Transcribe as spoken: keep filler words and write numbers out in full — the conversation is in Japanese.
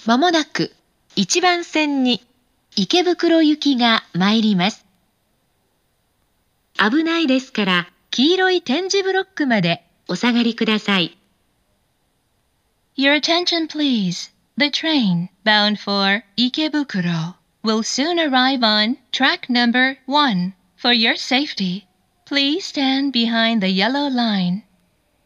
まもなくいちばん線に池袋行きが参ります。危ないですから黄色い点字ブロックまでお下がりください。 Your attention please. The train bound for Ikebukuro will soon arrive on track number one. For your safety, please stand behind the yellow line.